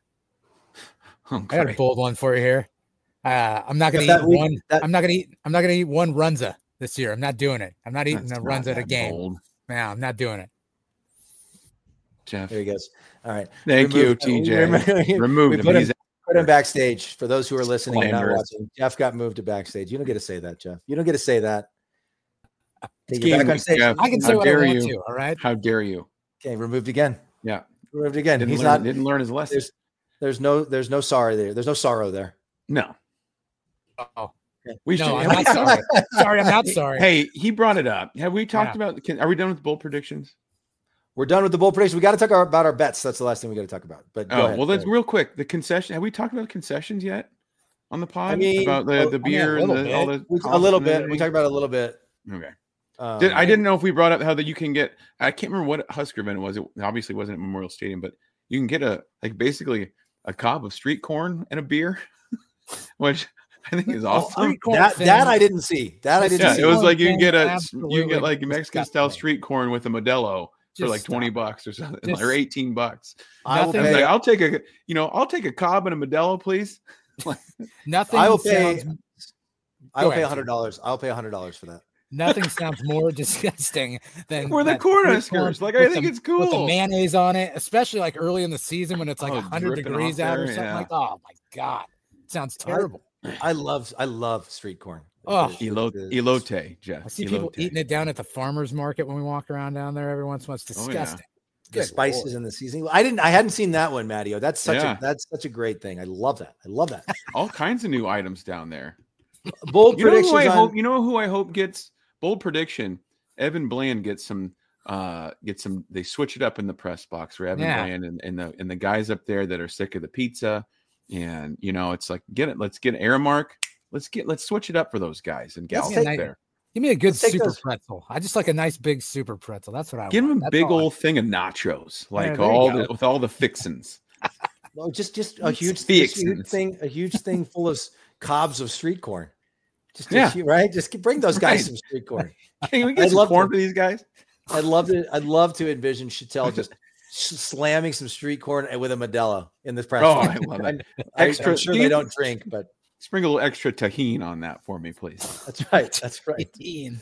I got a bold one for you here. I'm not going to eat one. I'm not going to eat one Runza this year. I'm not doing it. I'm not eating a Runza at a game. Bold. No, I'm not doing it. Jeff. There he goes. All right. Thank you, TJ. Removed him. Put him backstage for those who are listening and not watching. Jeff got moved to backstage. You don't get to say that, Jeff. You don't get to say that. Back on stage. Jeff, I can say what I want to. All right. How dare you? Okay, removed again. Yeah, removed again. Didn't learn his lesson. There's no sorry there. There's no sorrow there. No. Oh. I'm not sorry. Sorry, I'm not sorry. Hey, he brought it up. Have we talked about? Are we done with bold predictions? We're done with the bold predictions. We got to talk about our bets. That's the last thing we got to talk about. But go ahead, let's real quick. The concession. Have we talked about concessions yet on the pod? About the beer and all the a little bit. We talked about it a little bit. Okay. I didn't know if we brought up how that you can get. I can't remember what Husker event it was. It obviously wasn't at Memorial Stadium, but you can get basically a cob of street corn and a beer, which I think is awesome. That I didn't see. That I didn't see. It was like you can get like Mexican style street corn with a Modelo for like $20 or something, or $18. I'll take a cob and a Modelo, please. Nothing. I will pay $100. I'll pay $100 for that. Nothing sounds more disgusting than we're the Cornhuskers. Like, I think it's cool with the mayonnaise on it, especially like early in the season when it's like 100 degrees out or something like that. Oh my God, it sounds terrible. I love street corn. Oh, elote, Jeff. I see people eating it down at the farmer's market when we walk around down there every once in a while. It's disgusting. The spices in the seasoning. I hadn't seen that one, Mattio. That's such a great thing. I love that. All kinds of new items down there. Bold prediction. You know who I hope gets bold prediction? Evan Bland gets some. They switch it up in the press box for Evan Bland and the guys up there that are sick of the pizza, and it's like let's get Aramark. Let's switch it up for those guys and gals there. Give me a good super pretzel. I just like a nice big super pretzel. That's what I want. Give them a big old thing of nachos, like with all the fixins. Well, just a huge thing full of cobs of street corn. Right? Just bring those guys some street corn. Can we get some corn for these guys? I'd love to envision Chattel just slamming some street corn with a Modelo in this press. I love it. I'm sure they don't drink, but sprinkle a little extra tahini on that for me, please. That's right.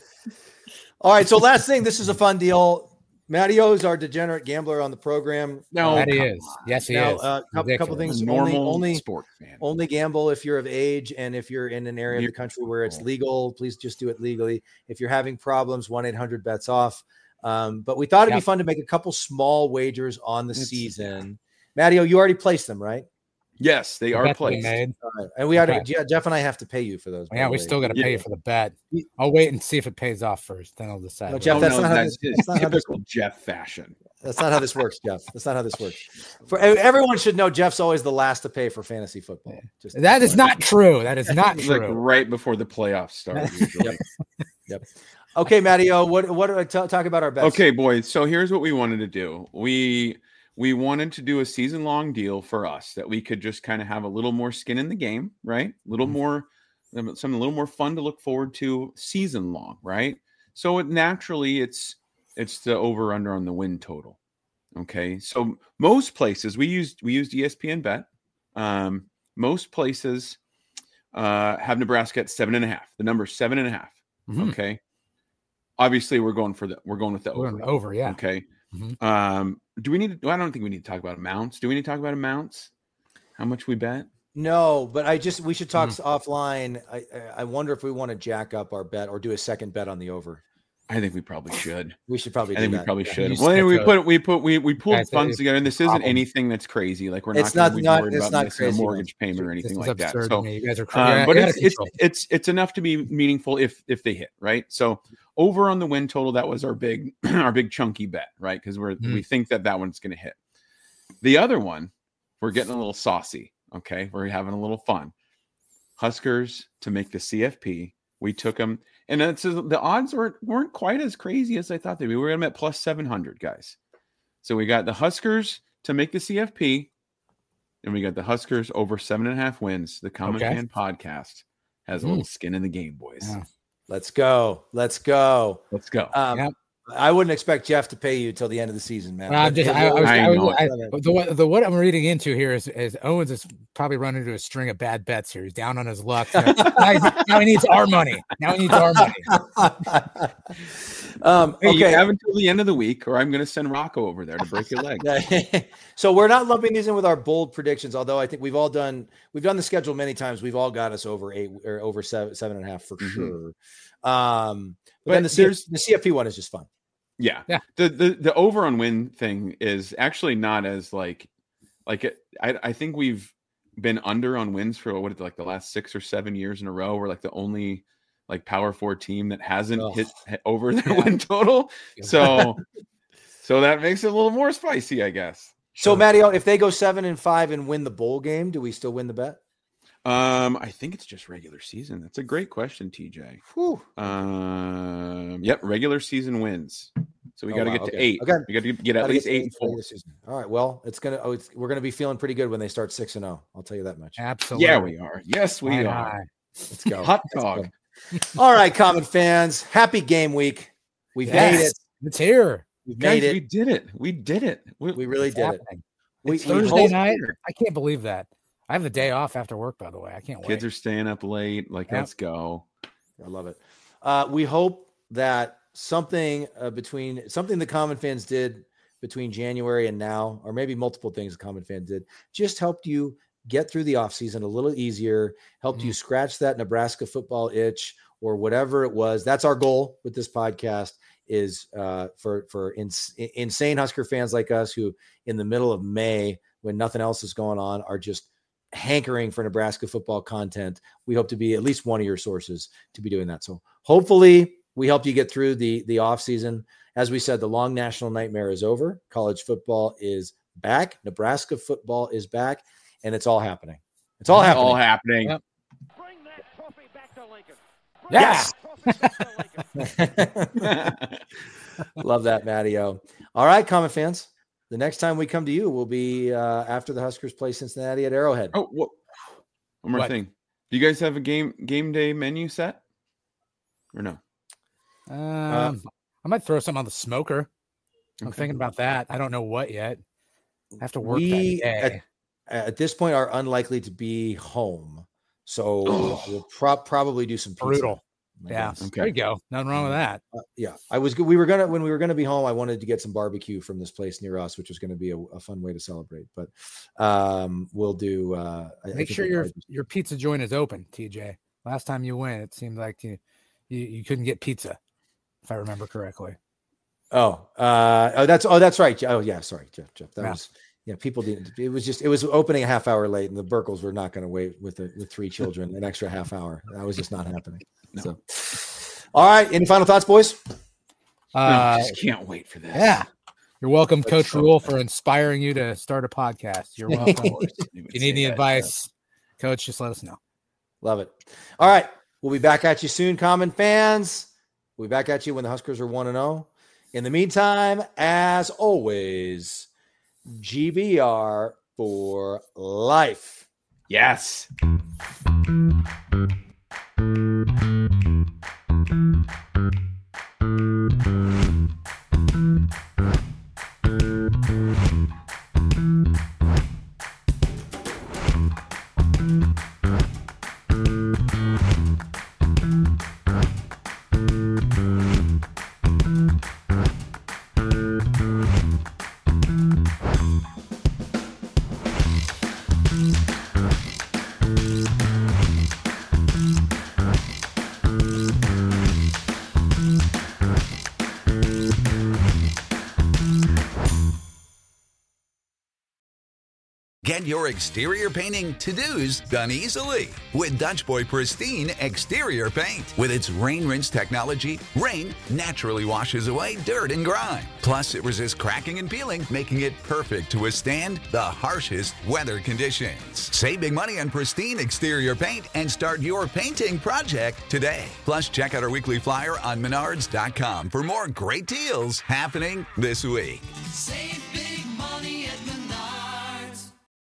All right. So last thing, this is a fun deal. Mattio is our degenerate gambler on the program. No, that he is. Yes, he is. Couple things. Only sport fan. Only gamble if you're of age and if you're in an area of the country where it's legal. Please just do it legally. If you're having problems, 1-800-BETS-OFF. But we thought it'd be fun to make a couple small wagers on the season. Mattio, you already placed them, right? Yes, they are placed. Right. And we Jeff and I have to pay you for those. Yeah, we still got to pay you for the bet. I'll wait and see if it pays off first. Then I'll decide. No, Jeff, that's not how this Jeff fashion. That's not how this works, Jeff. That's not how this works. Everyone should know Jeff's always the last to pay for fantasy football. That is not true. That is not true. Like right before the playoffs start. Usually. Yep. Okay, Mattio, what talk about our bets? Okay, boys. So here's what we wanted to do. We wanted to do a season-long deal for us that we could just kind of have a little more skin in the game, right? A little more, something a little more fun to look forward to season-long, right? So naturally, it's the over/under on the win total. Okay, so most places we used ESPN Bet. Most places have Nebraska at 7.5. The number is 7.5. Mm-hmm. Okay, obviously we're going with the over. Over, yeah. Okay. Mm-hmm. Do we need to? I don't think we need to talk about amounts. Do we need to talk about amounts? How much we bet? No, but we should talk offline. I wonder if we want to jack up our bet or do a second bet on the over. I think we probably should. We should probably. I think we probably should. Well, anyway, we pulled funds together, and this isn't anything that's crazy. Like we're not worried about missing a mortgage payment or anything like that. So, you guys are crazy. But it's enough to be meaningful if they hit, right. So over on the win total, that was our big chunky bet, right? Because we think that one's going to hit. The other one, we're getting a little saucy. Okay, we're having a little fun. Huskers to make the CFP. We took them. And the odds weren't quite as crazy as I thought they'd be. We were going to at plus 700, guys. So we got the Huskers to make the CFP, and we got the Huskers over 7.5 wins. The Common Fan Podcast has a little skin in the game, boys. Yeah. Let's go. I wouldn't expect Jeff to pay you till the end of the season, man. What I'm reading into here is Owens is probably running into a string of bad bets here. He's down on his luck. Now he needs our money. Okay, you have until the end of the week, or I'm going to send Rocco over there to break your leg. So we're not lumping these in with our bold predictions, although I think we've done the schedule many times. We've all got us over 8 or over 7.5 for sure. But then the CFP one is just fun. Yeah. The over on win thing is actually not as like I think we've been under on wins for the last 6 or 7 years in a row. We're like the only like Power 4 team that hasn't hit over their win total. So that makes it a little more spicy, I guess. So Mattio, if they go 7-5 and win the bowl game, do we still win the bet? I think it's just regular season. That's a great question, TJ. Yep, regular season wins. So we got to get to 8. Okay. We got to get at least 8-4. All right. Well, we're gonna be feeling pretty good when they start 6-0. I'll tell you that much. Absolutely. Yeah, we are. Yes, we are. Let's go. Hot dog. All right, Common fans. Happy game week. We've made it. It's here. We've made it. We did it. We did it. We really did it. It's Thursday night. I can't believe that. I have the day off after work, by the way. I can't wait. Kids are staying up late. Let's go. I love it. We hope that something the Common Fans did between January and now, or maybe multiple things the Common Fan did, just helped you get through the offseason a little easier, helped you scratch that Nebraska football itch or whatever it was. That's our goal with this podcast, is for insane Husker fans like us who in the middle of May, when nothing else is going on, are just hankering for Nebraska football content. We hope to be at least one of your sources to be doing that. So hopefully we helped you get through the off season. As we said, the long national nightmare is over. College football is back. Nebraska football is back, and it's all happening. It's all happening. Yep. Bring that trophy back to Lincoln. Yes. Love that, Matty-O. All right, Common Fans. The next time we come to you will be after the Huskers play Cincinnati at Arrowhead. Oh, one more thing. Do you guys have a game day menu set or no? I might throw some on the smoker. I'm thinking about that. I don't know what yet. I have to work that day. At this point are unlikely to be home. So we'll probably do some pizza. Brutal. Yeah. Okay. There you go. Nothing wrong with that. Yeah. when we were going to be home, I wanted to get some barbecue from this place near us, which was going to be a fun way to celebrate, but we'll do, make sure your pizza joint is open, TJ. Last time you went, it seemed like you couldn't get pizza, if I remember correctly. That's right. Oh yeah. Sorry, Jeff. That was, people didn't, it was opening a half hour late, and the Burkles were not going to wait with 3 children an extra half hour. That was just not happening. No. So, all right. Any final thoughts, boys? I just can't wait for this. Yeah. You're welcome, Coach Rule, for inspiring you to start a podcast. You're welcome. If you need any advice, Coach, just let us know. Love it. All right. We'll be back at you soon, Common Fans. We'll be back at you when the Huskers are 1-0. In the meantime, as always, GVR for life. Yes. Get your exterior painting to-dos done easily with Dutch Boy Pristine Exterior Paint. With its rain rinse technology, rain naturally washes away dirt and grime. Plus, it resists cracking and peeling, making it perfect to withstand the harshest weather conditions. Save big money on Pristine Exterior Paint and start your painting project today. Plus, check out our weekly flyer on Menards.com for more great deals happening this week. Save